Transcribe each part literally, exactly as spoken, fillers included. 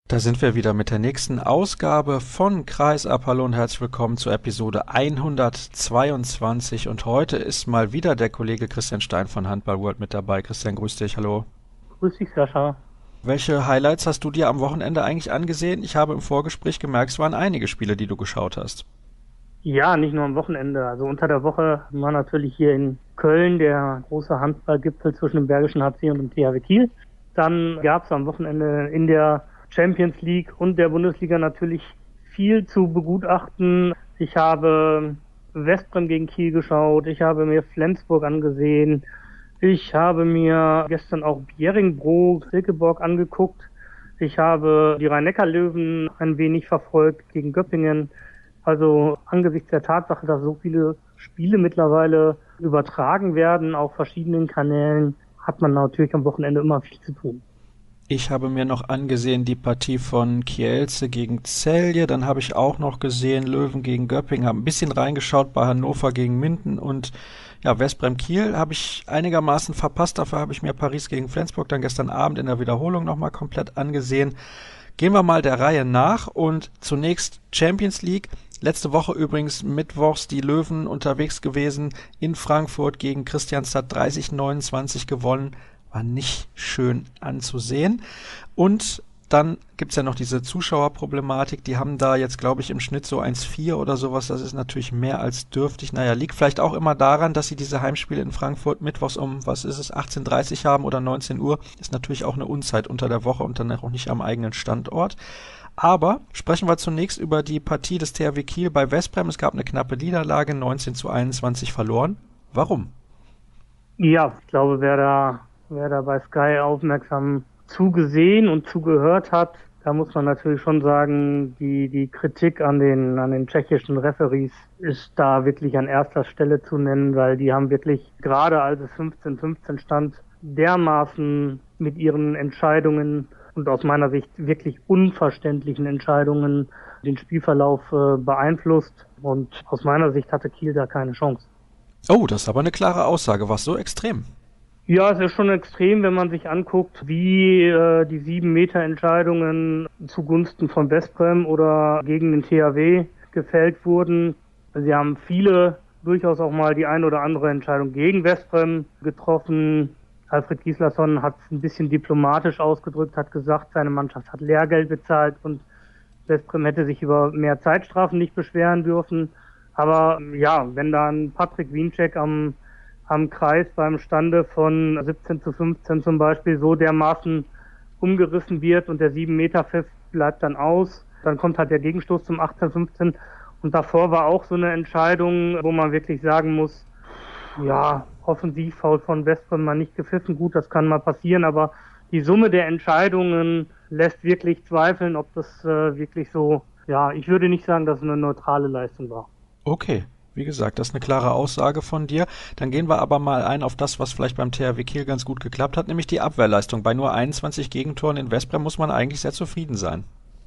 Da sind wir wieder mit der nächsten Ausgabe von Kreisab. Hallo und herzlich willkommen zur Episode hundertzweiundzwanzig. Und heute ist mal wieder der Kollege Christian Stein von Handball World mit dabei. Christian, grüß dich, hallo. Grüß dich, Sascha. Welche Highlights hast du dir am Wochenende eigentlich angesehen? Ich habe im Vorgespräch gemerkt, es waren einige Spiele, die du geschaut hast. Ja, nicht nur am Wochenende. Also unter der Woche war natürlich hier in Köln der große Handballgipfel zwischen dem Bergischen H C und dem T H W Kiel. Dann gab es am Wochenende in der Champions League und der Bundesliga natürlich viel zu begutachten. Ich habe Westbrem gegen Kiel geschaut, ich habe mir Flensburg angesehen, ich habe mir gestern auch Bjerringbro, Silkeborg angeguckt, ich habe die Rhein-Neckar-Löwen ein wenig verfolgt gegen Göppingen. Also angesichts der Tatsache, dass so viele Spiele mittlerweile übertragen werden auf verschiedenen Kanälen, hat man natürlich am Wochenende immer viel zu tun. Ich habe mir noch angesehen die Partie von Kielce gegen Celje, dann habe ich auch noch gesehen Löwen gegen Göppingen, habe ein bisschen reingeschaut bei Hannover gegen Minden und ja, Westbrem Kiel habe ich einigermaßen verpasst, dafür habe ich mir Paris gegen Flensburg dann gestern Abend in der Wiederholung nochmal komplett angesehen. Gehen wir mal der Reihe nach und zunächst Champions League. Letzte Woche übrigens mittwochs die Löwen unterwegs gewesen in Frankfurt gegen Kristianstad dreißig neunundzwanzig gewonnen. War nicht schön anzusehen. Und dann gibt's ja noch diese Zuschauerproblematik. Die haben da jetzt, glaube ich, im Schnitt so eins Komma vier oder sowas. Das ist natürlich mehr als dürftig. Naja, liegt vielleicht auch immer daran, dass sie diese Heimspiele in Frankfurt mittwochs um, was ist es, achtzehn Uhr dreißig haben oder neunzehn Uhr. Ist natürlich auch eine Unzeit unter der Woche und dann auch nicht am eigenen Standort. Aber sprechen wir zunächst über die Partie des T H W Kiel bei Westbrem. Es gab eine knappe Niederlage, neunzehn zu einundzwanzig verloren. Warum? Ja, ich glaube, wer da, wer da bei Sky aufmerksam zugesehen und zugehört hat, da muss man natürlich schon sagen, die, die Kritik an den, an den tschechischen Referees ist da wirklich an erster Stelle zu nennen, weil die haben wirklich, gerade als es fünfzehn fünfzehn stand, dermaßen mit ihren Entscheidungen und aus meiner Sicht wirklich unverständlichen Entscheidungen den Spielverlauf äh, beeinflusst. Und aus meiner Sicht hatte Kiel da keine Chance. Oh, das ist aber eine klare Aussage. War so extrem? Ja, es ist schon extrem, wenn man sich anguckt, wie äh, die sieben Meter Entscheidungen zugunsten von Westbrem oder gegen den T H W gefällt wurden. Sie haben viele durchaus auch mal die ein oder andere Entscheidung gegen Westbrem getroffen. Alfred Gislason hat es ein bisschen diplomatisch ausgedrückt, hat gesagt, seine Mannschaft hat Lehrgeld bezahlt und Westbrem hätte sich über mehr Zeitstrafen nicht beschweren dürfen. Aber ja, wenn dann Patrick Wiencheck am, am Kreis beim Stande von siebzehn zu fünfzehn zum Beispiel so dermaßen umgerissen wird und der sieben Meter Pfiff bleibt dann aus, dann kommt halt der Gegenstoß zum achtzehn fünfzehn und davor war auch so eine Entscheidung, wo man wirklich sagen muss, ja, Offensivfoul von Westbrem mal nicht gepfiffen. Gut, das kann mal passieren, aber die Summe der Entscheidungen lässt wirklich zweifeln, ob das äh, wirklich so, ja, ich würde nicht sagen, dass es eine neutrale Leistung war. Okay, wie gesagt, das ist eine klare Aussage von dir. Dann gehen wir aber mal ein auf das, was vielleicht beim T H W Kiel ganz gut geklappt hat, nämlich die Abwehrleistung. Bei nur einundzwanzig Gegentoren in Westbrem muss man eigentlich sehr zufrieden sein.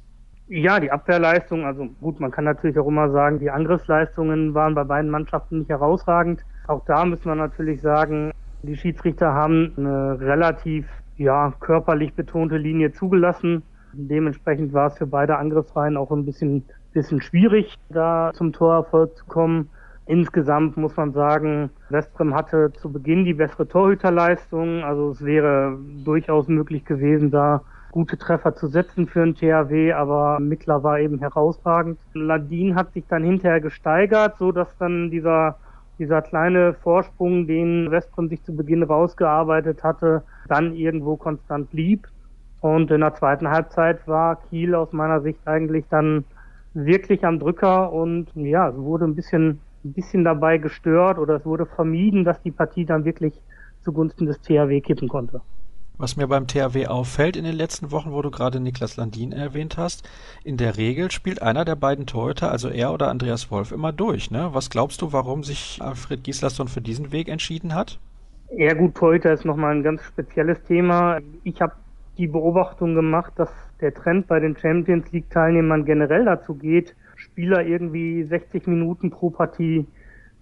Ja, die Abwehrleistung, also gut, man kann natürlich auch immer sagen, die Angriffsleistungen waren bei beiden Mannschaften nicht herausragend. Auch da müssen wir natürlich sagen, die Schiedsrichter haben eine relativ ja, körperlich betonte Linie zugelassen. Dementsprechend war es für beide Angriffsreihen auch ein bisschen, bisschen schwierig, da zum Torerfolg zu kommen. Insgesamt muss man sagen, Westbrem hatte zu Beginn die bessere Torhüterleistung. Also es wäre durchaus möglich gewesen, da gute Treffer zu setzen für den T H W, aber Mittler war eben herausragend. Ladin hat sich dann hinterher gesteigert, so dass dann dieser dieser kleine Vorsprung, den Westbrem sich zu Beginn rausgearbeitet hatte, dann irgendwo konstant blieb. Und in der zweiten Halbzeit war Kiel aus meiner Sicht eigentlich dann wirklich am Drücker und ja, es wurde ein bisschen ein bisschen dabei gestört oder es wurde vermieden, dass die Partie dann wirklich zugunsten des T H W kippen konnte. Was mir beim T H W auffällt in den letzten Wochen, wo du gerade Niklas Landin erwähnt hast, in der Regel spielt einer der beiden Torhüter, also er oder Andreas Wolf, immer durch. Ne? Was glaubst du, warum sich Alfred Gislason für diesen Weg entschieden hat? Ja gut, Torhüter ist nochmal ein ganz spezielles Thema. Ich habe die Beobachtung gemacht, dass der Trend bei den Champions League-Teilnehmern generell dazu geht, Spieler irgendwie sechzig Minuten pro Partie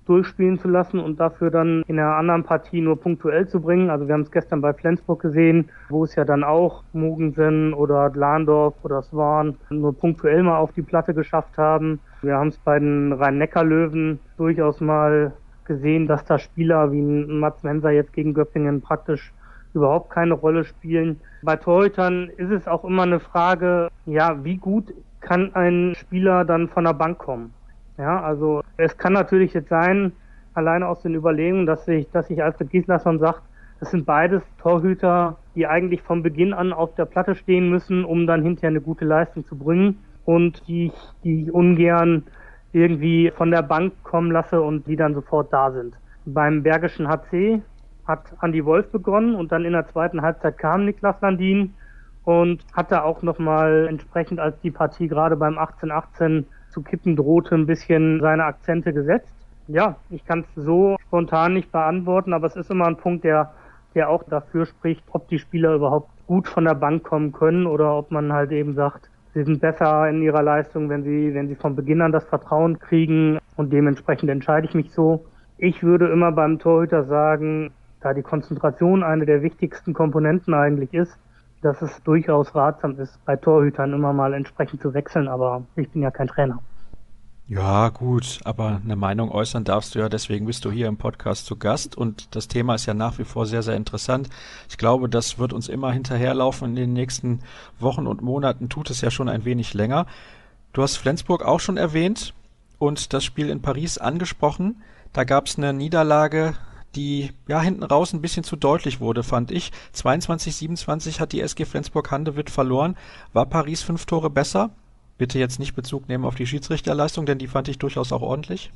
durchspielen zu lassen und dafür dann in einer anderen Partie nur punktuell zu bringen. Also wir haben es gestern bei Flensburg gesehen, wo es ja dann auch Mogensen oder Dlandorf oder Swan nur punktuell mal auf die Platte geschafft haben. Wir haben es bei den Rhein-Neckar-Löwen durchaus mal gesehen, dass da Spieler wie Mats Menser jetzt gegen Göppingen praktisch überhaupt keine Rolle spielen. Bei Torhütern ist es auch immer eine Frage, ja, wie gut kann ein Spieler dann von der Bank kommen? Ja, also es kann natürlich jetzt sein, alleine aus den Überlegungen, dass sich, dass sich Alfred Gislason sagt, das sind beides Torhüter, die eigentlich von Beginn an auf der Platte stehen müssen, um dann hinterher eine gute Leistung zu bringen und die ich, die ich ungern irgendwie von der Bank kommen lasse und die dann sofort da sind. Beim Bergischen H C hat Andi Wolf begonnen und dann in der zweiten Halbzeit kam Niklas Landin und hat da auch nochmal entsprechend, als die Partie gerade beim achtzehn achtzehn zu kippen drohte, ein bisschen seine Akzente gesetzt. Ja, ich kann es so spontan nicht beantworten, aber es ist immer ein Punkt, der, der auch dafür spricht, ob die Spieler überhaupt gut von der Bank kommen können oder ob man halt eben sagt, sie sind besser in ihrer Leistung, wenn sie, wenn sie von Beginn an das Vertrauen kriegen und dementsprechend entscheide ich mich so. Ich würde immer beim Torhüter sagen, da die Konzentration eine der wichtigsten Komponenten eigentlich ist, dass es durchaus ratsam ist, bei Torhütern immer mal entsprechend zu wechseln, aber ich bin ja kein Trainer. Ja, gut, aber eine Meinung äußern darfst du ja, deswegen bist du hier im Podcast zu Gast und das Thema ist ja nach wie vor sehr, sehr interessant. Ich glaube, das wird uns immer hinterherlaufen in den nächsten Wochen und Monaten, tut es ja schon ein wenig länger. Du hast Flensburg auch schon erwähnt und das Spiel in Paris angesprochen. Da gab es eine Niederlage, die ja hinten raus ein bisschen zu deutlich wurde, fand ich. zweiundzwanzig siebenundzwanzig hat die S G Flensburg-Handewitt verloren. War Paris fünf Tore besser? Bitte jetzt nicht Bezug nehmen auf die Schiedsrichterleistung, denn die fand ich durchaus auch ordentlich.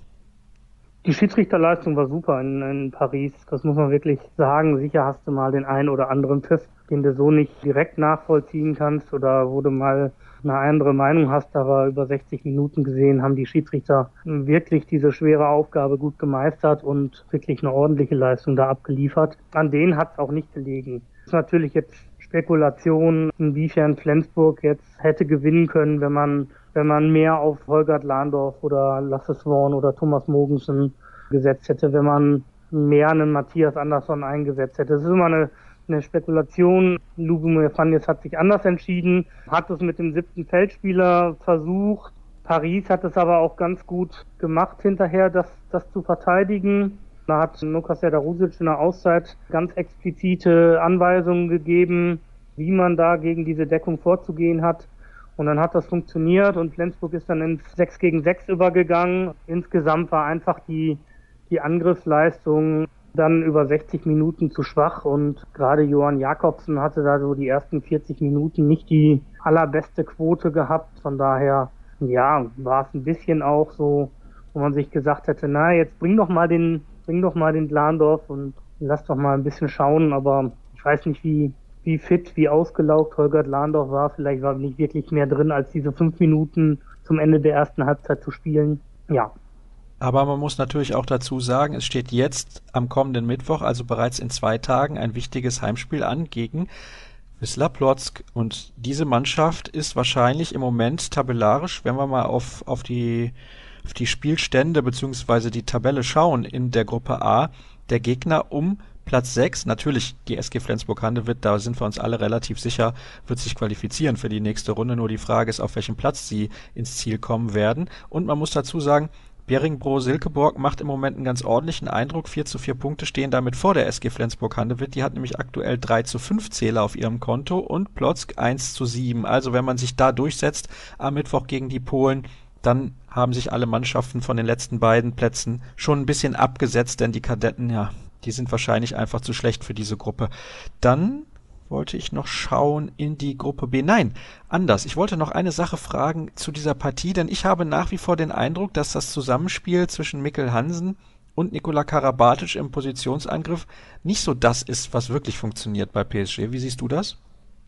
Die Schiedsrichterleistung war super in, in Paris, das muss man wirklich sagen. Sicher hast du mal den einen oder anderen Pfiff, den du so nicht direkt nachvollziehen kannst oder wo du mal eine andere Meinung hast, aber über sechzig Minuten gesehen haben die Schiedsrichter wirklich diese schwere Aufgabe gut gemeistert und wirklich eine ordentliche Leistung da abgeliefert. An denen hat es auch nicht gelegen. Das ist natürlich jetzt Spekulation, inwiefern Flensburg jetzt hätte gewinnen können, wenn man wenn man mehr auf Holger Dlandorf oder Lasse Swan oder Thomas Mogensen gesetzt hätte, wenn man mehr einen Matthias Andersson eingesetzt hätte. Das ist immer eine eine Spekulation. Lubomir Fanjes hat sich anders entschieden, hat es mit dem siebten Feldspieler versucht. Paris hat es aber auch ganz gut gemacht hinterher, das, das zu verteidigen. Da hat Lukas Serdarusic in der Auszeit ganz explizite Anweisungen gegeben, wie man da gegen diese Deckung vorzugehen hat. Und dann hat das funktioniert und Flensburg ist dann ins sechs gegen sechs übergegangen. Insgesamt war einfach die, die Angriffsleistung dann über sechzig Minuten zu schwach und gerade Johann Jakobsen hatte da so die ersten vierzig Minuten nicht die allerbeste Quote gehabt. Von daher, ja, war es ein bisschen auch so, wo man sich gesagt hätte, na, jetzt bring doch mal den, bring doch mal den Dlandorf und lass doch mal ein bisschen schauen, aber ich weiß nicht, wie, wie fit, wie ausgelaugt Holger Dlandorf war. Vielleicht war nicht wirklich mehr drin, als diese fünf Minuten zum Ende der ersten Halbzeit zu spielen. Ja. Aber man muss natürlich auch dazu sagen, es steht jetzt am kommenden Mittwoch, also bereits in zwei Tagen, ein wichtiges Heimspiel an gegen Wisła Płock. Und diese Mannschaft ist wahrscheinlich im Moment tabellarisch, wenn wir mal auf, auf, die, auf die Spielstände bzw. die Tabelle schauen in der Gruppe A, der Gegner um Platz sechs. Natürlich, die S G Flensburg-Handewitt, da sind wir uns alle relativ sicher, wird sich qualifizieren für die nächste Runde. Nur die Frage ist, auf welchem Platz sie ins Ziel kommen werden. Und man muss dazu sagen, Beringbro-Silkeborg macht im Moment einen ganz ordentlichen Eindruck. vier zu vier Punkte stehen damit vor der S G Flensburg-Handewitt. Die hat nämlich aktuell drei zu fünf Zähler auf ihrem Konto und Płock eins zu sieben. Also wenn man sich da durchsetzt am Mittwoch gegen die Polen, dann haben sich alle Mannschaften von den letzten beiden Plätzen schon ein bisschen abgesetzt, denn die Kadetten, ja, die sind wahrscheinlich einfach zu schlecht für diese Gruppe. Dann wollte ich noch schauen in die Gruppe B. Nein, anders. Ich wollte noch eine Sache fragen zu dieser Partie, denn ich habe nach wie vor den Eindruck, dass das Zusammenspiel zwischen Mikkel Hansen und Nikola Karabatic im Positionsangriff nicht so das ist, was wirklich funktioniert bei P S G. Wie siehst du das?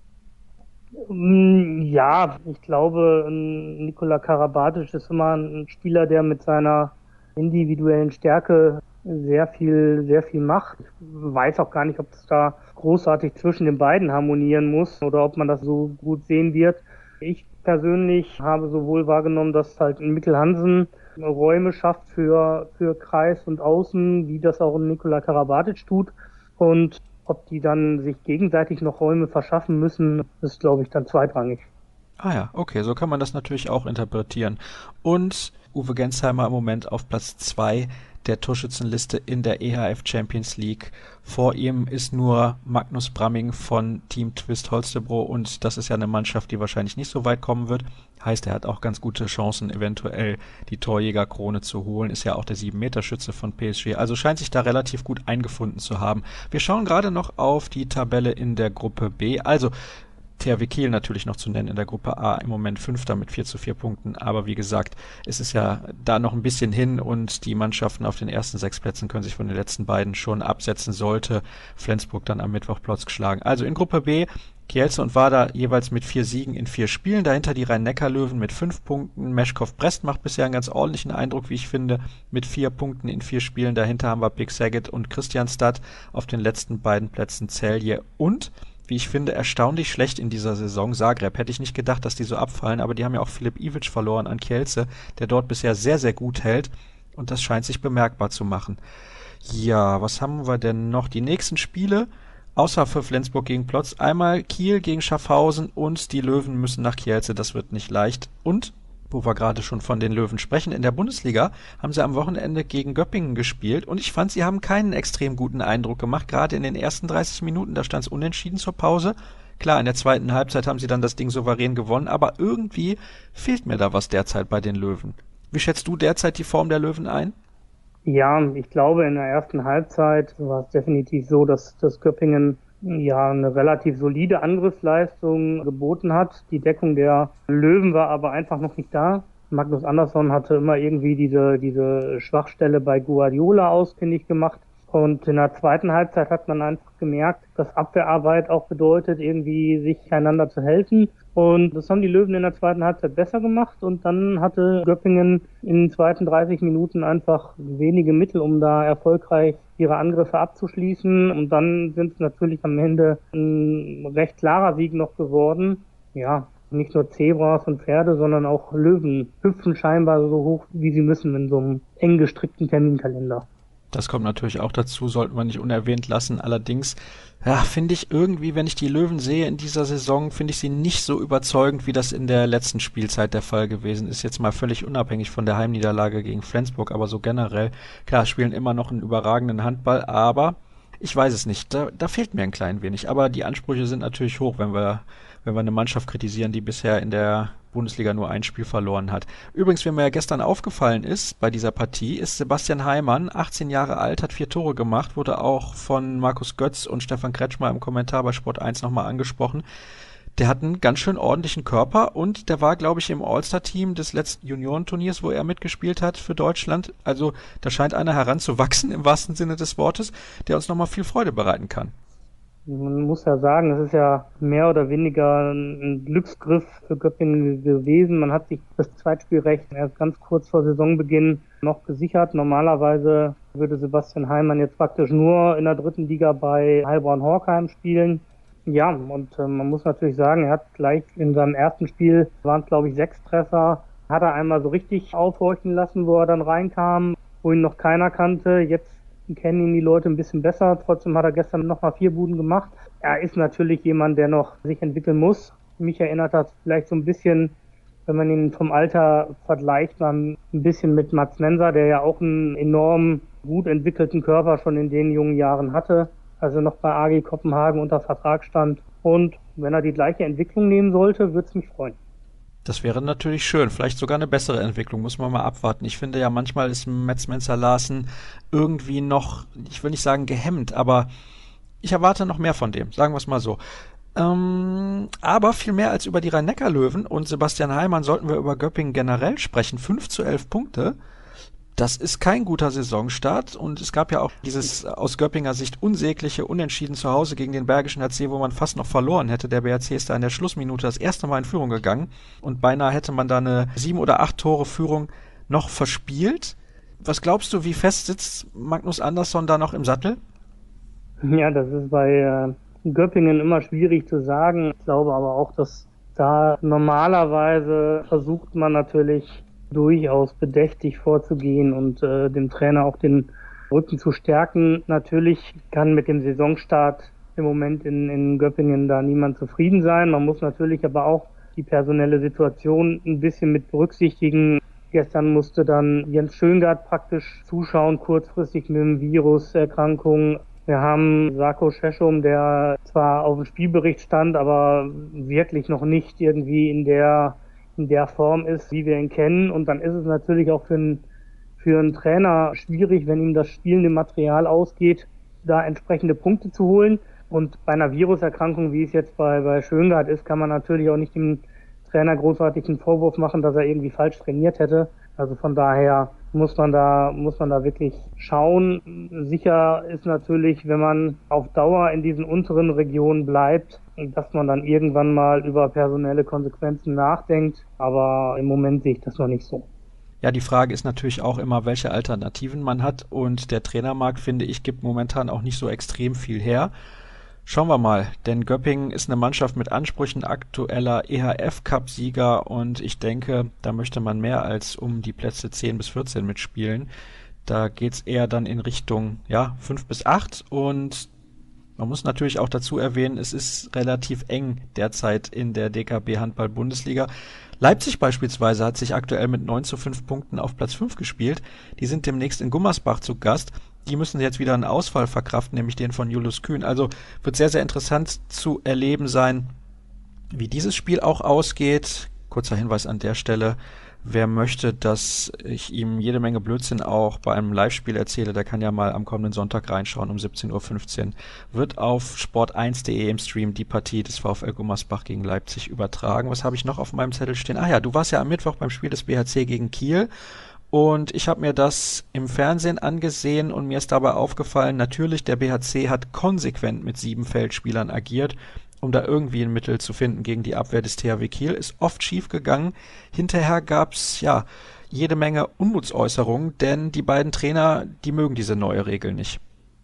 Ja, ich glaube, Nikola Karabatic ist immer ein Spieler, der mit seiner individuellen Stärke sehr viel, sehr viel macht. Ich weiß auch gar nicht, ob es da großartig zwischen den beiden harmonieren muss oder ob man das so gut sehen wird. Ich persönlich habe sowohl wahrgenommen, dass halt Mikkel Hansen Räume schafft für, für Kreis und Außen, wie das auch ein Nikola Karabatic tut. Und ob die dann sich gegenseitig noch Räume verschaffen müssen, ist, glaube ich, dann zweitrangig. Ah ja, okay, so kann man das natürlich auch interpretieren. Und Uwe Gensheimer im Moment auf Platz zwei der Torschützenliste in der E H F Champions League. Vor ihm ist nur Magnus Bramming von Team Twist Holstebro und das ist ja eine Mannschaft, die wahrscheinlich nicht so weit kommen wird. Heißt, er hat auch ganz gute Chancen, eventuell die Torjägerkrone zu holen. Ist ja auch der sieben-Meter-Schütze von P S G. Also scheint sich da relativ gut eingefunden zu haben. Wir schauen gerade noch auf die Tabelle in der Gruppe B. Also T H W Kiel natürlich noch zu nennen in der Gruppe A, im Moment Fünfter mit vier zu vier Punkten, aber wie gesagt, es ist ja da noch ein bisschen hin und die Mannschaften auf den ersten sechs Plätzen können sich von den letzten beiden schon absetzen, sollte Flensburg dann am Mittwoch Plotzk schlagen. Also in Gruppe B, Kielce und Vardar jeweils mit vier Siegen in vier Spielen, dahinter die Rhein-Neckar-Löwen mit fünf Punkten, Meshkov-Brest macht bisher einen ganz ordentlichen Eindruck, wie ich finde, mit vier Punkten in vier Spielen, dahinter haben wir Big Saget und Kristianstad, auf den letzten beiden Plätzen Celje und wie ich finde, erstaunlich schlecht in dieser Saison. Zagreb, hätte ich nicht gedacht, dass die so abfallen, aber die haben ja auch Filip Ivic verloren an Kielce, der dort bisher sehr, sehr gut hält und das scheint sich bemerkbar zu machen. Ja, was haben wir denn noch? Die nächsten Spiele, außer für Flensburg gegen Plotz, einmal Kiel gegen Schaffhausen und die Löwen müssen nach Kielce, das wird nicht leicht. Und wo wir gerade schon von den Löwen sprechen, in der Bundesliga haben sie am Wochenende gegen Göppingen gespielt und ich fand, sie haben keinen extrem guten Eindruck gemacht, gerade in den ersten dreißig Minuten, da stand es unentschieden zur Pause. Klar, in der zweiten Halbzeit haben sie dann das Ding souverän gewonnen, aber irgendwie fehlt mir da was derzeit bei den Löwen. Wie schätzt du derzeit die Form der Löwen ein? Ja, ich glaube, in der ersten Halbzeit war es definitiv so, dass das Göppingen ja eine relativ solide Angriffsleistung geboten hat. Die Deckung der Löwen war aber einfach noch nicht da. Magnus Andersson hatte immer irgendwie diese diese Schwachstelle bei Guardiola ausfindig gemacht. Und in der zweiten Halbzeit hat man einfach gemerkt, dass Abwehrarbeit auch bedeutet, irgendwie sich einander zu helfen. Und das haben die Löwen in der zweiten Halbzeit besser gemacht. Und dann hatte Göppingen in den zweiten dreißig Minuten einfach wenige Mittel, um da erfolgreich ihre Angriffe abzuschließen. Und dann sind es natürlich am Ende ein recht klarer Sieg noch geworden. Ja, nicht nur Zebras und Pferde, sondern auch Löwen hüpfen scheinbar so hoch, wie sie müssen in so einem eng gestrickten Terminkalender. Das kommt natürlich auch dazu, sollten wir nicht unerwähnt lassen. Allerdings, ja, finde ich irgendwie, wenn ich die Löwen sehe in dieser Saison, finde ich sie nicht so überzeugend, wie das in der letzten Spielzeit der Fall gewesen ist. Jetzt mal völlig unabhängig von der Heimniederlage gegen Flensburg, aber so generell. Klar, spielen immer noch einen überragenden Handball, aber ich weiß es nicht. Da, da fehlt mir ein klein wenig. Aber die Ansprüche sind natürlich hoch, wenn wir, wenn wir eine Mannschaft kritisieren, die bisher in der Bundesliga nur ein Spiel verloren hat. Übrigens, wie mir ja gestern aufgefallen ist bei dieser Partie, ist Sebastian Heimann, achtzehn Jahre alt, hat vier Tore gemacht, wurde auch von Markus Götz und Stefan Kretschmer im Kommentar bei Sport eins nochmal angesprochen. Der hat einen ganz schön ordentlichen Körper und der war, glaube ich, im All-Star-Team des letzten Juniorenturniers, wo er mitgespielt hat für Deutschland. Also da scheint einer heranzuwachsen, im wahrsten Sinne des Wortes, der uns nochmal viel Freude bereiten kann. Man muss ja sagen, es ist ja mehr oder weniger ein Glücksgriff für Göppingen gewesen. Man hat sich das Zweitspielrecht erst ganz kurz vor Saisonbeginn noch gesichert. Normalerweise würde Sebastian Heimann jetzt praktisch nur in der dritten Liga bei Heilbronn-Horkheim spielen. Ja, und äh, man muss natürlich sagen, er hat gleich in seinem ersten Spiel, waren es glaube ich sechs Treffer, hat er einmal so richtig aufhorchen lassen, wo er dann reinkam, wo ihn noch keiner kannte. Jetzt kennen ihn die Leute ein bisschen besser. Trotzdem hat er gestern nochmal vier Buden gemacht. Er ist natürlich jemand, der noch sich entwickeln muss. Mich erinnert das vielleicht so ein bisschen, wenn man ihn vom Alter vergleicht, ein bisschen mit Mats Menser, der ja auch einen enorm gut entwickelten Körper schon in den jungen Jahren hatte. Also noch bei A G Kopenhagen unter Vertrag stand. Und wenn er die gleiche Entwicklung nehmen sollte, würde es mich freuen. Das wäre natürlich schön. Vielleicht sogar eine bessere Entwicklung. Muss man mal abwarten. Ich finde ja, manchmal ist Mats Menzer-Larsen irgendwie noch, ich will nicht sagen gehemmt, aber ich erwarte noch mehr von dem. Sagen wir es mal so. Ähm, aber viel mehr als über die Rhein-Neckar-Löwen und Sebastian Heimann sollten wir über Göppingen generell sprechen. fünf zu elf Punkte. Das ist kein guter Saisonstart und es gab ja auch dieses aus Göppinger Sicht unsägliche Unentschieden zu Hause gegen den Bergischen H C, wo man fast noch verloren hätte. Der B H C ist da in der Schlussminute das erste Mal in Führung gegangen und beinahe hätte man da eine sieben oder acht Tore Führung noch verspielt. Was glaubst du, wie fest sitzt Magnus Andersson da noch im Sattel? Ja, das ist bei äh, Göppingen immer schwierig zu sagen. Ich glaube aber auch, dass da normalerweise versucht man natürlich durchaus bedächtig vorzugehen und äh, dem Trainer auch den Rücken zu stärken. Natürlich kann mit dem Saisonstart im Moment in, in Göppingen da niemand zufrieden sein. Man muss natürlich aber auch die personelle Situation ein bisschen mit berücksichtigen. Gestern musste dann Jens Schöngard praktisch zuschauen, kurzfristig mit dem Viruserkrankung. Wir haben Sako Šešum, der zwar auf dem Spielbericht stand, aber wirklich noch nicht irgendwie in der, in der Form ist, wie wir ihn kennen. Und dann ist es natürlich auch für einen, für einen Trainer schwierig, wenn ihm das spielende Material ausgeht, da entsprechende Punkte zu holen. Und bei einer Viruserkrankung, wie es jetzt bei, bei Schöngard ist, kann man natürlich auch nicht dem Trainer großartig einen Vorwurf machen, dass er irgendwie falsch trainiert hätte. Also von daher muss man da, muss man da wirklich schauen. Sicher ist natürlich, wenn man auf Dauer in diesen unteren Regionen bleibt, dass man dann irgendwann mal über personelle Konsequenzen nachdenkt. Aber im Moment sehe ich das noch nicht so. Ja, die Frage ist natürlich auch immer, welche Alternativen man hat. Und der Trainermarkt, finde ich, gibt momentan auch nicht so extrem viel her. Schauen wir mal, denn Göppingen ist eine Mannschaft mit Ansprüchen, aktueller E H F-Cup-Sieger und ich denke, da möchte man mehr als um die Plätze zehn bis vierzehn mitspielen. Da geht's eher dann in Richtung ja fünf bis acht und man muss natürlich auch dazu erwähnen, es ist relativ eng derzeit in der D K B Handball-Bundesliga. Leipzig beispielsweise hat sich aktuell mit neun zu fünf Punkten auf Platz fünf gespielt. Die sind demnächst in Gummersbach zu Gast. Die müssen jetzt wieder einen Ausfall verkraften, nämlich den von Julius Kühn. Also wird sehr, sehr interessant zu erleben sein, wie dieses Spiel auch ausgeht. Kurzer Hinweis an der Stelle. Wer möchte, dass ich ihm jede Menge Blödsinn auch bei einem Live-Spiel erzähle, der kann ja mal am kommenden Sonntag reinschauen um siebzehn Uhr fünfzehn. Wird auf sport eins punkt de im Stream die Partie des VfL Gummersbach gegen Leipzig übertragen. Was habe ich noch auf meinem Zettel stehen? Ah ja, du warst ja am Mittwoch beim Spiel des B H C gegen Kiel. Und ich habe mir das im Fernsehen angesehen und mir ist dabei aufgefallen, natürlich, der B H C hat konsequent mit sieben Feldspielern agiert, um da irgendwie ein Mittel zu finden gegen die Abwehr des T H W Kiel. Ist oft schief gegangen. Hinterher gab's ja jede Menge Unmutsäußerungen, denn die beiden Trainer, die mögen diese neue Regel nicht.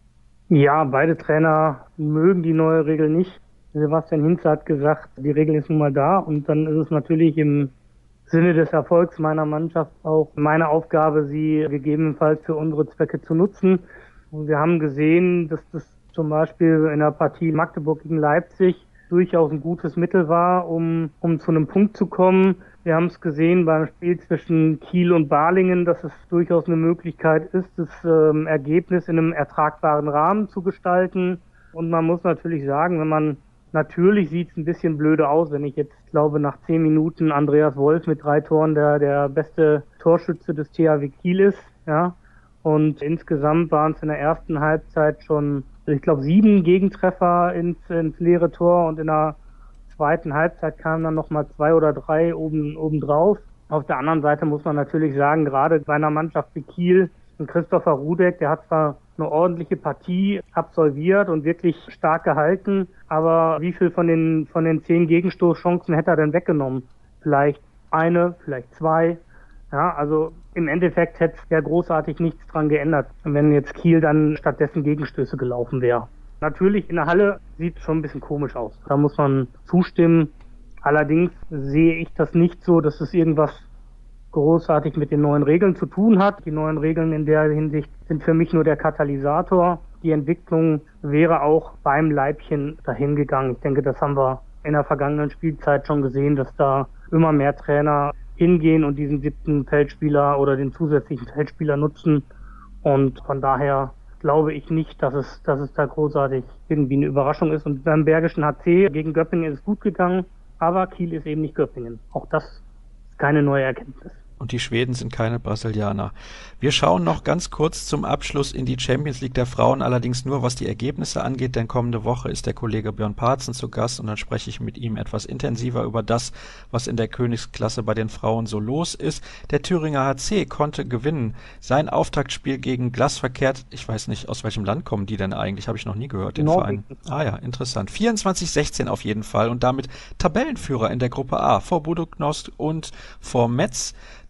Ja, beide Trainer mögen die neue Regel nicht. Sebastian Hinze hat gesagt, die Regel ist nun mal da und dann ist es natürlich im Sinne des Erfolgs meiner Mannschaft auch meine Aufgabe, sie gegebenenfalls für unsere Zwecke zu nutzen. Und wir haben gesehen, dass das zum Beispiel in der Partie Magdeburg gegen Leipzig durchaus ein gutes Mittel war, um, um zu einem Punkt zu kommen. Wir haben es gesehen beim Spiel zwischen Kiel und Balingen, dass es durchaus eine Möglichkeit ist, das ähm, Ergebnis in einem ertragbaren Rahmen zu gestalten. Und man muss natürlich sagen, wenn man Natürlich sieht es ein bisschen blöde aus, wenn ich jetzt glaube, nach zehn Minuten Andreas Wolf mit drei Toren der, der beste Torschütze des T H W Kiel ist, ja. Und insgesamt waren es in der ersten Halbzeit schon, ich glaube, sieben Gegentreffer ins, ins leere Tor und in der zweiten Halbzeit kamen dann nochmal zwei oder drei oben, oben drauf. Auf der anderen Seite muss man natürlich sagen, gerade bei einer Mannschaft wie Kiel, und Christopher Rudek, der hat zwar eine ordentliche Partie absolviert und wirklich stark gehalten, aber wie viel von den von den zehn Gegenstoßchancen hätte er denn weggenommen? Vielleicht eine, vielleicht zwei. Ja, also im Endeffekt hätte ja großartig nichts dran geändert, wenn jetzt Kiel dann stattdessen Gegenstöße gelaufen wäre. Natürlich in der Halle sieht es schon ein bisschen komisch aus. Da muss man zustimmen. Allerdings sehe ich das nicht so, dass es irgendwas großartig mit den neuen Regeln zu tun hat. Die neuen Regeln in der Hinsicht sind für mich nur der Katalysator. Die Entwicklung wäre auch beim Leibchen dahin gegangen. Ich denke, das haben wir in der vergangenen Spielzeit schon gesehen, dass da immer mehr Trainer hingehen und diesen siebten Feldspieler oder den zusätzlichen Feldspieler nutzen. Und von daher glaube ich nicht, dass es, dass es da großartig irgendwie eine Überraschung ist. Und beim Bergischen H C gegen Göppingen ist es gut gegangen, aber Kiel ist eben nicht Göppingen. Auch das ist keine neue Erkenntnis. Und die Schweden sind keine Brasilianer. Wir schauen noch ganz kurz zum Abschluss in die Champions League der Frauen, allerdings nur was die Ergebnisse angeht, denn kommende Woche ist der Kollege Björn Parzen zu Gast und dann spreche ich mit ihm etwas intensiver über das, was in der Königsklasse bei den Frauen so los ist. Der Thüringer H C konnte gewinnen. Sein Auftaktspiel gegen Glasverkehrt, ich weiß nicht, aus welchem Land kommen die denn eigentlich, habe ich noch nie gehört, den Verein. Ah ja, interessant. vierundzwanzig sechzehn auf jeden Fall und damit Tabellenführer in der Gruppe A vor Budućnost und vor Metz.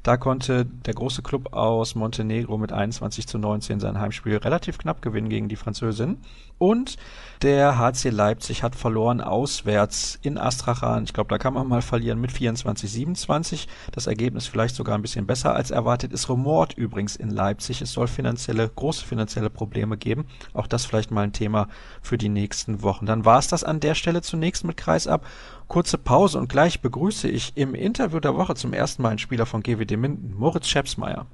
Da konnte der große Club aus Montenegro mit einundzwanzig zu neunzehn sein Heimspiel relativ knapp gewinnen gegen die Französin. Und der H C Leipzig hat verloren auswärts in Astrachan. Ich glaube, da kann man mal verlieren mit vierundzwanzig siebenundzwanzig. Das Ergebnis vielleicht sogar ein bisschen besser als erwartet. Es rumort übrigens in Leipzig. Es soll finanzielle, große finanzielle Probleme geben. Auch das vielleicht mal ein Thema für die nächsten Wochen. Dann war es das an der Stelle zunächst mit Kreisab. Kurze Pause und gleich begrüße ich im Interview der Woche zum ersten Mal einen Spieler von G W D Minden, Moritz Schepsmeier.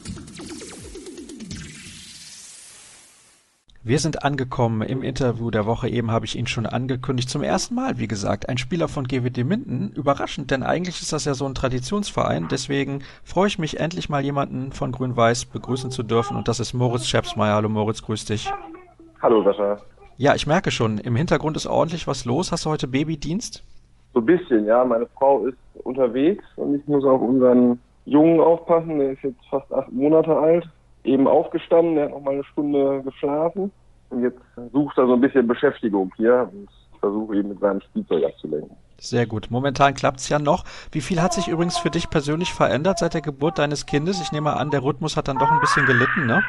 Wir sind angekommen im Interview der Woche. Eben habe ich ihn schon angekündigt. Zum ersten Mal, wie gesagt, ein Spieler von G W D Minden. Überraschend, denn eigentlich ist das ja so ein Traditionsverein. Deswegen freue ich mich, endlich mal jemanden von Grün-Weiß begrüßen zu dürfen. Und das ist Moritz Schepsmeier. Hallo Moritz, grüß dich. Hallo Sascha. Ja, ich merke schon, im Hintergrund ist ordentlich was los. Hast du heute Babydienst? So ein bisschen, ja. Meine Frau ist unterwegs und ich muss auf unseren Jungen aufpassen. Der ist jetzt fast acht Monate alt. Eben aufgestanden, der hat noch mal eine Stunde geschlafen. Und jetzt sucht er so ein bisschen Beschäftigung hier und versuche ihn mit seinem Spielzeug abzulenken. Sehr gut. Momentan klappt's ja noch. Wie viel hat sich übrigens für dich persönlich verändert seit der Geburt deines Kindes? Ich nehme an, der Rhythmus hat dann doch ein bisschen gelitten, ne?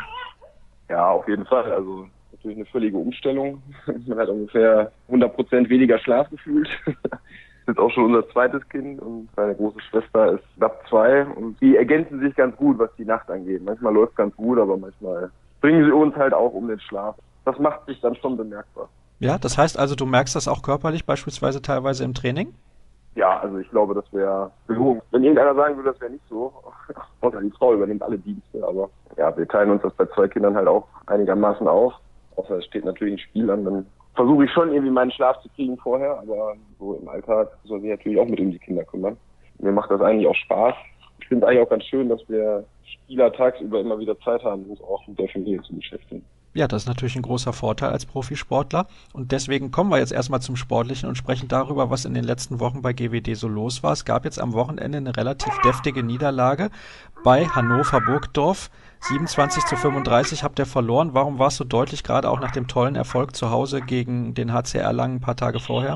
Ja, auf jeden Fall. Also natürlich eine völlige Umstellung. Man hat ungefähr hundert Prozent weniger Schlaf gefühlt. Das ist auch schon unser zweites Kind und meine große Schwester ist knapp zwei und die ergänzen sich ganz gut, was die Nacht angeht. Manchmal läuft es ganz gut, aber manchmal bringen sie uns halt auch um den Schlaf. Das macht sich dann schon bemerkbar. Ja, das heißt also, du merkst das auch körperlich, beispielsweise teilweise im Training? Ja, also ich glaube, das wäre gelogen. Wenn irgendeiner sagen würde, das wäre nicht so, außer die Frau übernimmt alle Dienste, aber ja, wir teilen uns das bei zwei Kindern halt auch einigermaßen auf. Außer es steht natürlich ein Spiel an, dann versuche ich schon irgendwie meinen Schlaf zu kriegen vorher, aber so im Alltag soll sich natürlich auch mit um die Kinder kümmern. Mir macht das eigentlich auch Spaß. Ich finde es eigentlich auch ganz schön, dass wir Spieler tagsüber immer wieder Zeit haben, uns auch mit der Familie zu beschäftigen. Ja, das ist natürlich ein großer Vorteil als Profisportler und deswegen kommen wir jetzt erstmal zum Sportlichen und sprechen darüber, was in den letzten Wochen bei G W D so los war. Es gab jetzt am Wochenende eine relativ deftige Niederlage bei Hannover Burgdorf. siebenundzwanzig zu fünfunddreißig habt ihr verloren. Warum war es so deutlich, gerade auch nach dem tollen Erfolg zu Hause gegen den H C Erlangen ein paar Tage vorher?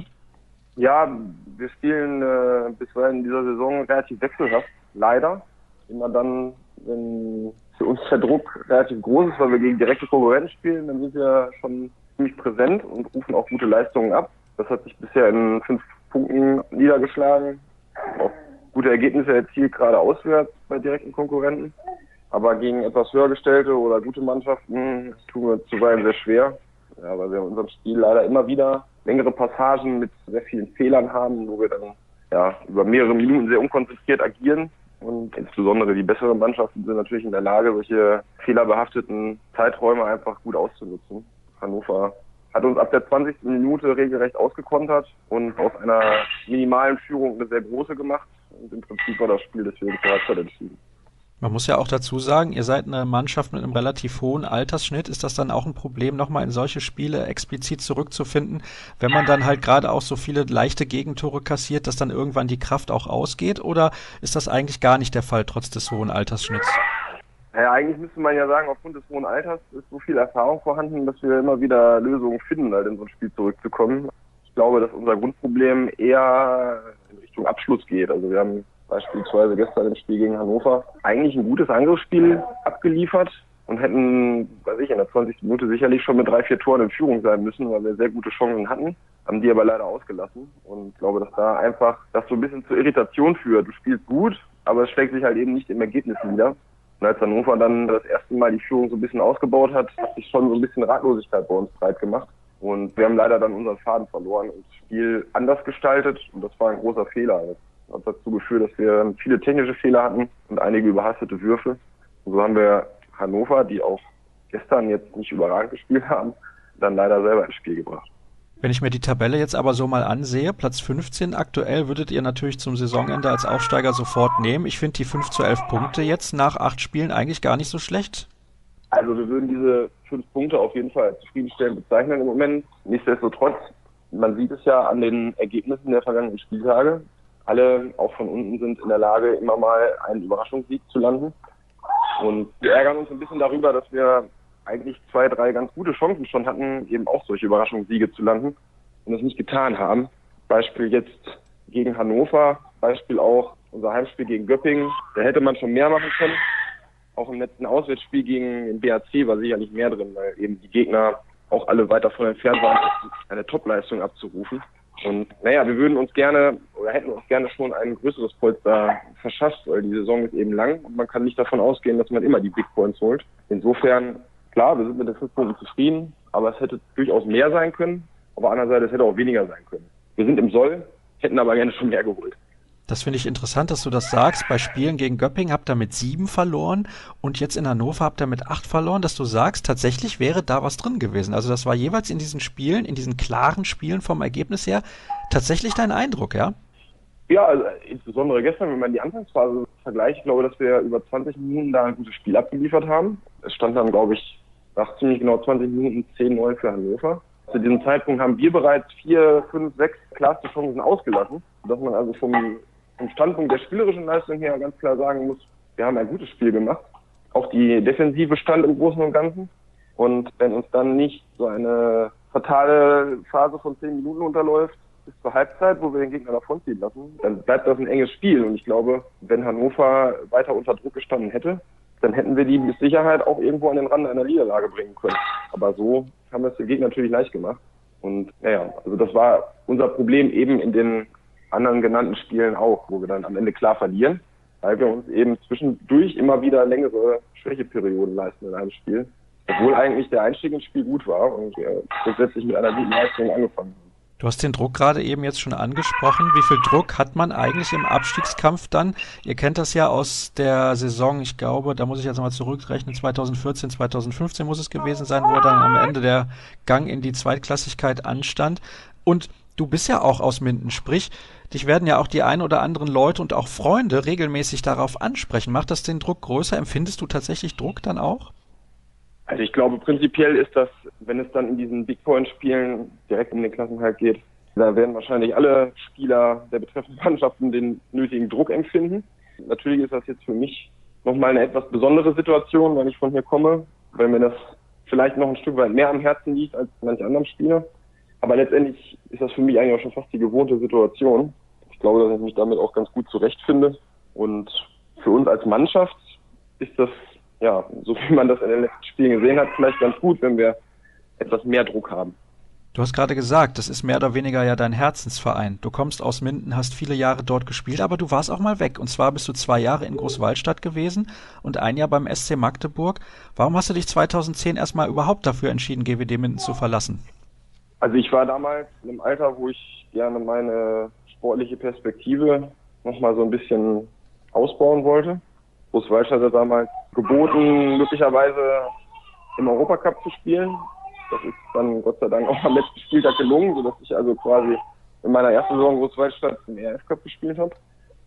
Ja, wir spielen äh, bisweilen in dieser Saison relativ wechselhaft, leider. Immer dann, wenn für uns der Druck relativ groß ist, weil wir gegen direkte Konkurrenten spielen, dann sind wir schon ziemlich präsent und rufen auch gute Leistungen ab. Das hat sich bisher in fünf Punkten niedergeschlagen. Auch gute Ergebnisse erzielt, gerade auswärts bei direkten Konkurrenten. Aber gegen etwas höher gestellte oder gute Mannschaften tun wir zuweilen sehr schwer. Ja, weil wir in unserem Spiel leider immer wieder längere Passagen mit sehr vielen Fehlern haben, wo wir dann ja über mehrere Minuten sehr unkonzentriert agieren. Und insbesondere die besseren Mannschaften sind natürlich in der Lage, solche fehlerbehafteten Zeiträume einfach gut auszunutzen. Hannover hat uns ab der zwanzigsten Minute regelrecht ausgekontert und aus einer minimalen Führung eine sehr große gemacht. Und im Prinzip war das Spiel deswegen zur Halbzeit entschieden. Man muss ja auch dazu sagen, ihr seid eine Mannschaft mit einem relativ hohen Altersschnitt. Ist das dann auch ein Problem, nochmal in solche Spiele explizit zurückzufinden, wenn man dann halt gerade auch so viele leichte Gegentore kassiert, dass dann irgendwann die Kraft auch ausgeht? Oder ist das eigentlich gar nicht der Fall, trotz des hohen Altersschnitts? Ja, eigentlich müsste man ja sagen, aufgrund des hohen Alters ist so viel Erfahrung vorhanden, dass wir immer wieder Lösungen finden, halt in so ein Spiel zurückzukommen. Ich glaube, dass unser Grundproblem eher in Richtung Abschluss geht. Also wir haben beispielsweise gestern im Spiel gegen Hannover eigentlich ein gutes Angriffsspiel abgeliefert und hätten, weiß ich, in der zwanzigsten Minute sicherlich schon mit drei, vier Toren in Führung sein müssen, weil wir sehr gute Chancen hatten, haben die aber leider ausgelassen. Und ich glaube, dass da einfach das so ein bisschen zur Irritation führt. Du spielst gut, aber es schlägt sich halt eben nicht im Ergebnis nieder. Und als Hannover dann das erste Mal die Führung so ein bisschen ausgebaut hat, hat sich schon so ein bisschen Ratlosigkeit bei uns breit gemacht. Und wir haben leider dann unseren Faden verloren und das Spiel anders gestaltet und das war ein großer Fehler. Das hat dazu geführt, dass wir viele technische Fehler hatten und einige überhastete Würfe. Und so haben wir Hannover, die auch gestern jetzt nicht überragend gespielt haben, dann leider selber ins Spiel gebracht. Wenn ich mir die Tabelle jetzt aber so mal ansehe, Platz fünfzehn aktuell, würdet ihr natürlich zum Saisonende als Aufsteiger sofort nehmen. Ich finde die fünf zu elf Punkte jetzt nach acht Spielen eigentlich gar nicht so schlecht. Also wir würden diese fünf Punkte auf jeden Fall als zufriedenstellend bezeichnen im Moment. Nichtsdestotrotz, man sieht es ja an den Ergebnissen der vergangenen Spieltage. Alle, auch von unten, sind in der Lage, immer mal einen Überraschungssieg zu landen. Und wir ärgern uns ein bisschen darüber, dass wir eigentlich zwei, drei ganz gute Chancen schon hatten, eben auch solche Überraschungssiege zu landen und es nicht getan haben. Beispiel jetzt gegen Hannover Beispiel auch unser Heimspiel gegen Göppingen. Da hätte man schon mehr machen können. Auch im letzten Auswärtsspiel gegen den B H C war sicherlich mehr drin, weil eben die Gegner auch alle weit davon entfernt waren, eine Topleistung abzurufen. Und naja, wir würden uns gerne oder hätten uns gerne schon ein größeres Polster verschafft, weil die Saison ist eben lang und man kann nicht davon ausgehen, dass man immer die Big Points holt. Insofern, klar, wir sind mit den fünf Punkten zufrieden, aber es hätte durchaus mehr sein können. Auf der anderen Seite, es hätte auch weniger sein können. Wir sind im Soll, hätten aber gerne schon mehr geholt. Das finde ich interessant, dass du das sagst. Bei Spielen gegen Göppingen habt ihr mit sieben verloren und jetzt in Hannover habt ihr mit acht verloren, dass du sagst, tatsächlich wäre da was drin gewesen. Also das war jeweils in diesen Spielen, in diesen klaren Spielen vom Ergebnis her tatsächlich dein Eindruck, ja? Ja, also insbesondere gestern, wenn man die Anfangsphase vergleicht, ich glaube, dass wir über zwanzig Minuten da ein gutes Spiel abgeliefert haben. Es stand dann, glaube ich, nach ziemlich genau zwanzig Minuten zehn neun für Hannover. Zu diesem Zeitpunkt haben wir bereits vier, fünf, sechs klarste Chancen ausgelassen, dass man also vom Vom Standpunkt der spielerischen Leistung her ganz klar sagen muss, wir haben ein gutes Spiel gemacht. Auch die Defensive stand im Großen und Ganzen. Und wenn uns dann nicht so eine fatale Phase von zehn Minuten unterläuft, bis zur Halbzeit, wo wir den Gegner davonziehen lassen, dann bleibt das ein enges Spiel. Und ich glaube, wenn Hannover weiter unter Druck gestanden hätte, dann hätten wir die mit Sicherheit auch irgendwo an den Rand einer Niederlage bringen können. Aber so haben wir es dem Gegner natürlich leicht gemacht. Und naja, also das war unser Problem eben in den anderen genannten Spielen auch, wo wir dann am Ende klar verlieren, weil wir uns eben zwischendurch immer wieder längere Schwächeperioden leisten in einem Spiel, obwohl eigentlich der Einstieg ins Spiel gut war und wir grundsätzlich mit einer guten Leistung angefangen haben. Du hast den Druck gerade eben jetzt schon angesprochen. Wie viel Druck hat man eigentlich im Abstiegskampf dann? Ihr kennt das ja aus der Saison, ich glaube, da muss ich jetzt mal zurückrechnen, zweitausendvierzehn, zweitausendfünfzehn muss es gewesen sein, wo dann am Ende der Gang in die Zweitklassigkeit anstand. Und du bist ja auch aus Minden, sprich, dich werden ja auch die ein oder anderen Leute und auch Freunde regelmäßig darauf ansprechen. Macht das den Druck größer? Empfindest du tatsächlich Druck dann auch? Also ich glaube, prinzipiell ist das, wenn es dann in diesen Big-Point-Spielen direkt um den Klassenerhalt geht, da werden wahrscheinlich alle Spieler der betreffenden Mannschaften den nötigen Druck empfinden. Natürlich ist das jetzt für mich nochmal eine etwas besondere Situation, weil ich von hier komme, weil mir das vielleicht noch ein Stück weit mehr am Herzen liegt als manche anderen Spieler. Aber letztendlich ist das für mich eigentlich auch schon fast die gewohnte Situation. Ich glaube, dass ich mich damit auch ganz gut zurechtfinde. Und für uns als Mannschaft ist das, ja, so wie man das in den letzten Spielen gesehen hat, vielleicht ganz gut, wenn wir etwas mehr Druck haben. Du hast gerade gesagt, das ist mehr oder weniger ja dein Herzensverein. Du kommst aus Minden, hast viele Jahre dort gespielt, aber du warst auch mal weg. Und zwar bist du zwei Jahre in Großwallstadt gewesen und ein Jahr beim S C Magdeburg. Warum hast du dich zweitausendzehn erstmal überhaupt dafür entschieden, G W D Minden zu verlassen? Also ich war damals in einem Alter, wo ich gerne meine sportliche Perspektive nochmal so ein bisschen ausbauen wollte. Großwallstadt hat damals geboten, möglicherweise im Europacup zu spielen. Das ist dann Gott sei Dank auch am letzten Spieltag gelungen, sodass ich also quasi in meiner ersten Saison Großwallstadt im E R F Cup gespielt habe.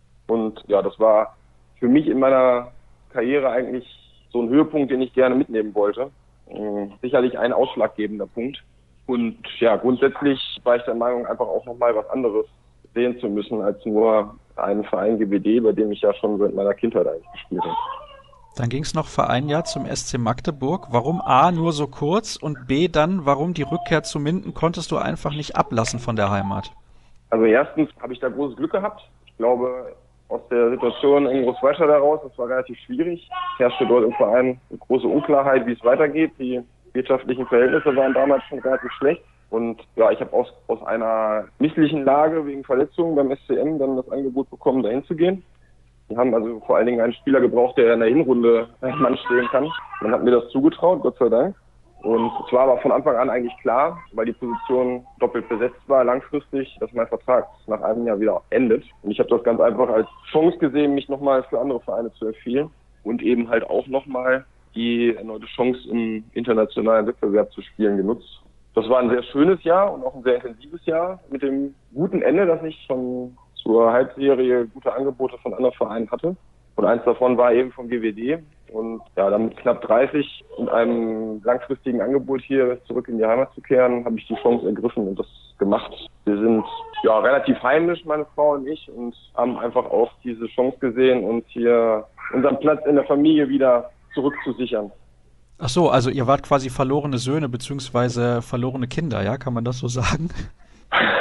Und ja, das war für mich in meiner Karriere eigentlich so ein Höhepunkt, den ich gerne mitnehmen wollte. Sicherlich ein ausschlaggebender Punkt. Und ja, grundsätzlich war ich der Meinung, einfach auch nochmal was anderes sehen zu müssen, als nur einen Verein G W D, bei dem ich ja schon seit meiner Kindheit eigentlich gespielt habe. Dann ging es noch für ein Jahr zum S C Magdeburg. Warum A, nur so kurz und B, dann, warum die Rückkehr zu Minden konntest du einfach nicht ablassen von der Heimat? Also erstens habe ich da großes Glück gehabt. Ich glaube, aus der Situation in Großwallstadt heraus, das war relativ schwierig. Es herrschte dort im Verein eine große Unklarheit, wie es weitergeht. Die wirtschaftlichen Verhältnisse waren damals schon relativ schlecht. Und ja, ich habe aus, aus einer misslichen Lage wegen Verletzungen beim S C M dann das Angebot bekommen, dahin zu gehen. Die haben also vor allen Dingen einen Spieler gebraucht, der in der Hinrunde ein Mann stehen kann. Man hat mir das zugetraut, Gott sei Dank. Und es war aber von Anfang an eigentlich klar, weil die Position doppelt besetzt war, langfristig, dass mein Vertrag nach einem Jahr wieder endet. Und ich habe das ganz einfach als Chance gesehen, mich nochmal für andere Vereine zu empfehlen und eben halt auch nochmal die erneute Chance im internationalen Wettbewerb zu spielen genutzt. Das war ein sehr schönes Jahr und auch ein sehr intensives Jahr mit dem guten Ende, dass ich schon zur Halbserie gute Angebote von anderen Vereinen hatte. Und eins davon war eben vom G W D. Und ja, dann mit knapp dreißig und einem langfristigen Angebot hier zurück in die Heimat zu kehren, habe ich die Chance ergriffen und das gemacht. Wir sind ja relativ heimisch, meine Frau und ich, und haben einfach auch diese Chance gesehen, uns hier unseren Platz in der Familie wieder zurückzusichern. Ach so, also ihr wart quasi verlorene Söhne beziehungsweise verlorene Kinder, ja? Kann man das so sagen?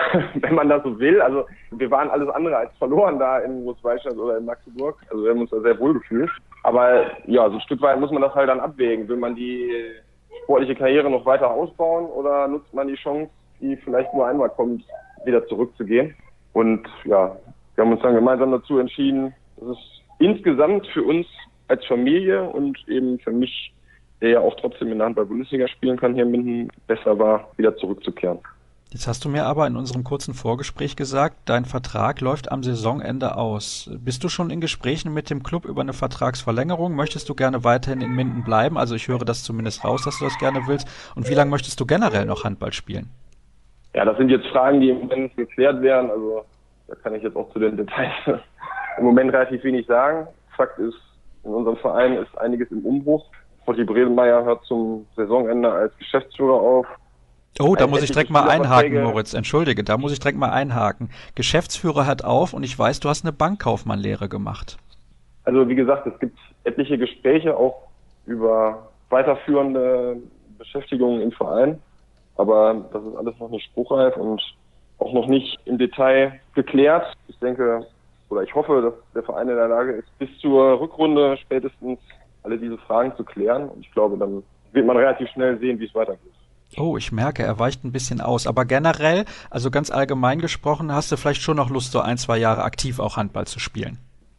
wenn man das so will. Also wir waren alles andere als verloren da in Großwallstadt oder in Magdeburg. Also wir haben uns da sehr wohl gefühlt. Aber ja, so ein Stück weit muss man das halt dann abwägen. Will man die sportliche Karriere noch weiter ausbauen oder nutzt man die Chance, die vielleicht nur einmal kommt, wieder zurückzugehen? Und ja, wir haben uns dann gemeinsam dazu entschieden, dass es insgesamt für uns als Familie und eben für mich, der ja auch trotzdem in der Handball-Bundesliga spielen kann hier in Minden, besser war, wieder zurückzukehren. Jetzt hast du mir aber in unserem kurzen Vorgespräch gesagt, dein Vertrag läuft am Saisonende aus. Bist du schon in Gesprächen mit dem Club über eine Vertragsverlängerung? Möchtest du gerne weiterhin in Minden bleiben? Also ich höre das zumindest raus, dass du das gerne willst. Und wie lange möchtest du generell noch Handball spielen? Ja, das sind jetzt Fragen, die im Moment geklärt werden. Also da kann ich jetzt auch zu den Details im Moment relativ wenig sagen. Fakt ist, in unserem Verein ist einiges im Umbruch. Volki Bredelmeier hört zum Saisonende als Geschäftsführer auf. Oh, da muss ich direkt mal einhaken, Moritz. Entschuldige, da muss ich direkt mal einhaken. Geschäftsführer hört auf und ich weiß, du hast eine Bankkaufmannlehre gemacht. Also wie gesagt, es gibt etliche Gespräche auch über weiterführende Beschäftigungen im Verein. Aber das ist alles noch nicht spruchreif und auch noch nicht im Detail geklärt. Ich denke, oder ich hoffe, dass der Verein in der Lage ist, bis zur Rückrunde spätestens alle diese Fragen zu klären. Und ich glaube, dann wird man relativ schnell sehen, wie es weitergeht. Oh, ich merke, er weicht ein bisschen aus. Aber generell, also ganz allgemein gesprochen, hast du vielleicht schon noch Lust, so ein, zwei Jahre aktiv auch Handball zu spielen?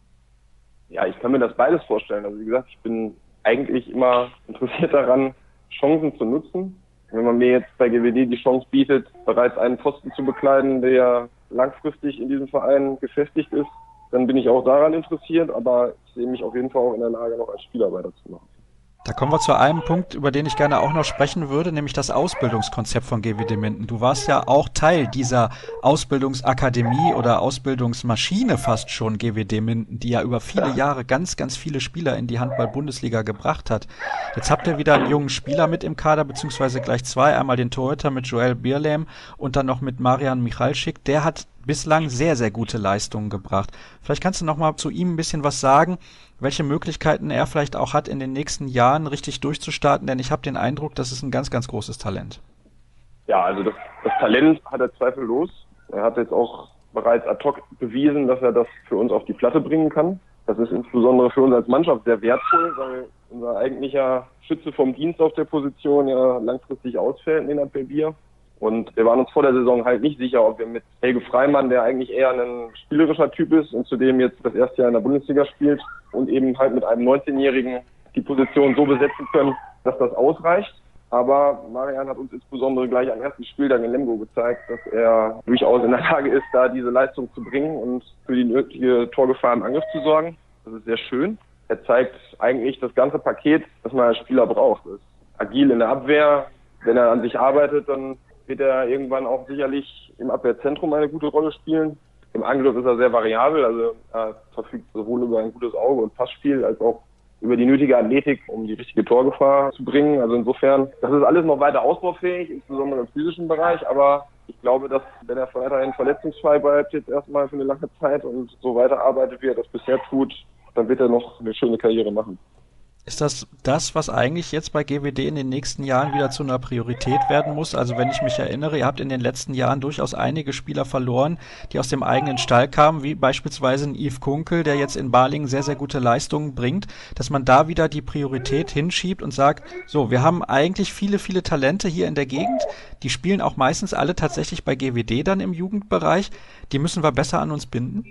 Ja, ich kann mir das beides vorstellen. Also wie gesagt, ich bin eigentlich immer interessiert daran, Chancen zu nutzen. Wenn man mir jetzt bei G W D die Chance bietet, bereits einen Posten zu bekleiden, der langfristig in diesem Verein gefestigt ist, dann bin ich auch daran interessiert. Aber ich sehe mich auf jeden Fall auch in der Lage, noch als Spieler weiterzumachen. Da kommen wir zu einem Punkt, über den ich gerne auch noch sprechen würde, nämlich das Ausbildungskonzept von G W D Minden. Du warst ja auch Teil dieser Ausbildungsakademie oder Ausbildungsmaschine fast schon G W D Minden, die ja über viele Jahre ganz, ganz viele Spieler in die Handball-Bundesliga gebracht hat. Jetzt habt ihr wieder einen jungen Spieler mit im Kader, beziehungsweise gleich zwei. Einmal den Torhüter mit Joel Bierlehm und dann noch mit Marian Michalschik. Der hat bislang sehr, sehr gute Leistungen gebracht. Vielleicht kannst du noch mal zu ihm ein bisschen was sagen, welche Möglichkeiten er vielleicht auch hat, in den nächsten Jahren richtig durchzustarten, denn ich habe den Eindruck, das ist ein ganz, ganz großes Talent. Ja, also das, das Talent hat er zweifellos. Er hat jetzt auch bereits ad hoc bewiesen, dass er das für uns auf die Platte bringen kann. Das ist insbesondere für uns als Mannschaft sehr wertvoll, weil unser eigentlicher Schütze vom Dienst auf der Position ja langfristig ausfällt, Nenad Belbir. Und wir waren uns vor der Saison halt nicht sicher, ob wir mit Helge Freimann, der eigentlich eher ein spielerischer Typ ist und zudem jetzt das erste Jahr in der Bundesliga spielt, und eben halt mit einem neunzehnjährigen die Position so besetzen können, dass das ausreicht. Aber Marian hat uns insbesondere gleich am ersten Spieltag in Lemgo gezeigt, dass er durchaus in der Lage ist, da diese Leistung zu bringen und für die nötige Torgefahr im Angriff zu sorgen. Das ist sehr schön. Er zeigt eigentlich das ganze Paket, das man als Spieler braucht. Er ist agil in der Abwehr. Wenn er an sich arbeitet, dann wird er irgendwann auch sicherlich im Abwehrzentrum eine gute Rolle spielen. Im Angriff ist er sehr variabel, also er verfügt sowohl über ein gutes Auge und Passspiel als auch über die nötige Athletik, um die richtige Torgefahr zu bringen. Also insofern, das ist alles noch weiter ausbaufähig, insbesondere im physischen Bereich, aber ich glaube, dass wenn er weiterhin verletzungsfrei bleibt, jetzt erstmal für eine lange Zeit und so weiterarbeitet, wie er das bisher tut, dann wird er noch eine schöne Karriere machen. Ist das das, was eigentlich jetzt bei G W D in den nächsten Jahren wieder zu einer Priorität werden muss? Also wenn ich mich erinnere, ihr habt in den letzten Jahren durchaus einige Spieler verloren, die aus dem eigenen Stall kamen, wie beispielsweise ein Yves Kunkel, der jetzt in Balingen sehr, sehr gute Leistungen bringt, dass man da wieder die Priorität hinschiebt und sagt, so, wir haben eigentlich viele, viele Talente hier in der Gegend, die spielen auch meistens alle tatsächlich bei G W D dann im Jugendbereich, die müssen wir besser an uns binden?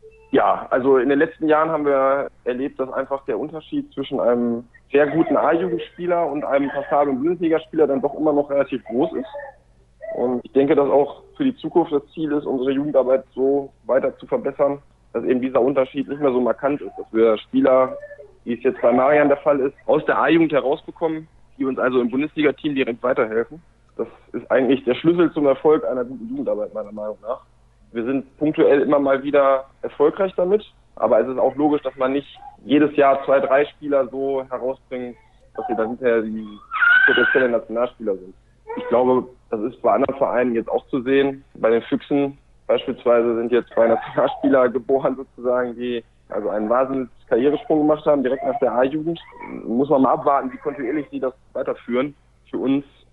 Ja, also in den letzten Jahren haben wir erlebt, dass einfach der Unterschied zwischen einem sehr guten A-Jugendspieler und einem passablen Bundesligaspieler dann doch immer noch relativ groß ist. Und ich denke, dass auch für die Zukunft das Ziel ist, unsere Jugendarbeit so weiter zu verbessern, dass eben dieser Unterschied nicht mehr so markant ist. Dass wir Spieler, wie es jetzt bei Marian der Fall ist, aus der A-Jugend herausbekommen, die uns also im Bundesliga-Team direkt weiterhelfen. Das ist eigentlich der Schlüssel zum Erfolg einer guten Jugendarbeit, meiner Meinung nach. Wir sind punktuell immer mal wieder erfolgreich damit, aber es ist auch logisch, dass man nicht jedes Jahr zwei, drei Spieler so herausbringt, dass sie dann hinterher die potenziellen Nationalspieler sind. Ich glaube, das ist bei anderen Vereinen jetzt auch zu sehen. Bei den Füchsen beispielsweise sind jetzt zwei Nationalspieler geboren sozusagen, die also einen wahnsinnigen Karrieresprung gemacht haben, direkt nach der A-Jugend. Muss man mal abwarten, wie kontinuierlich sie das weiterführen. Für uns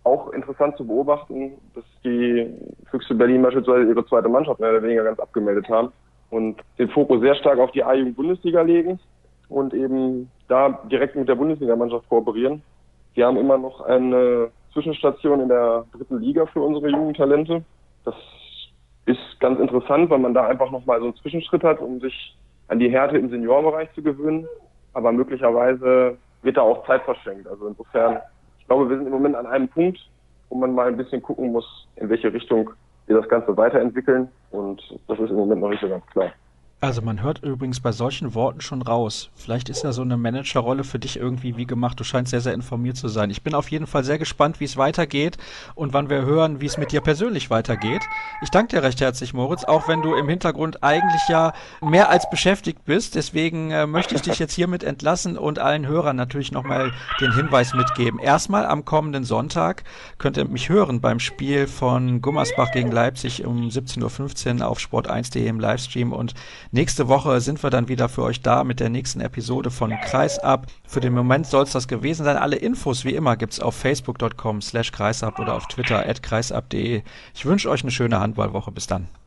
auch interessant zu beobachten, dass die Füchse Berlin beispielsweise ihre zweite Mannschaft mehr oder weniger ganz abgemeldet haben und den Fokus sehr stark auf die A-Jugend-Bundesliga legen und eben da direkt mit der Bundesligamannschaft kooperieren. Wir haben immer noch eine Zwischenstation in der dritten Liga für unsere jungen Talente. Das ist ganz interessant, weil man da einfach nochmal so einen Zwischenschritt hat, um sich an die Härte im Seniorenbereich zu gewöhnen. Aber möglicherweise wird da auch Zeit verschenkt. Also insofern, ich glaube, wir sind im Moment an einem Punkt, wo man mal ein bisschen gucken muss, in welche Richtung wir das Ganze weiterentwickeln. Und das ist im Moment noch nicht so ganz klar. Also man hört übrigens bei solchen Worten schon raus. Vielleicht ist ja so eine Managerrolle für dich irgendwie wie gemacht. Du scheinst sehr, sehr informiert zu sein. Ich bin auf jeden Fall sehr gespannt, wie es weitergeht und wann wir hören, wie es mit dir persönlich weitergeht. Ich danke dir recht herzlich, Moritz, auch wenn du im Hintergrund eigentlich ja mehr als beschäftigt bist. Deswegen äh, möchte ich dich jetzt hiermit entlassen und allen Hörern natürlich nochmal den Hinweis mitgeben. Erstmal am kommenden Sonntag könnt ihr mich hören beim Spiel von Gummersbach gegen Leipzig um siebzehn Uhr fünfzehn auf sport eins punkt de im Livestream und nächste Woche sind wir dann wieder für euch da mit der nächsten Episode von Kreisab. Für den Moment soll es das gewesen sein. Alle Infos wie immer gibt's auf facebook punkt com slash kreisab oder auf Twitter at kreisab punkt de. Ich wünsche euch eine schöne Handballwoche. Bis dann.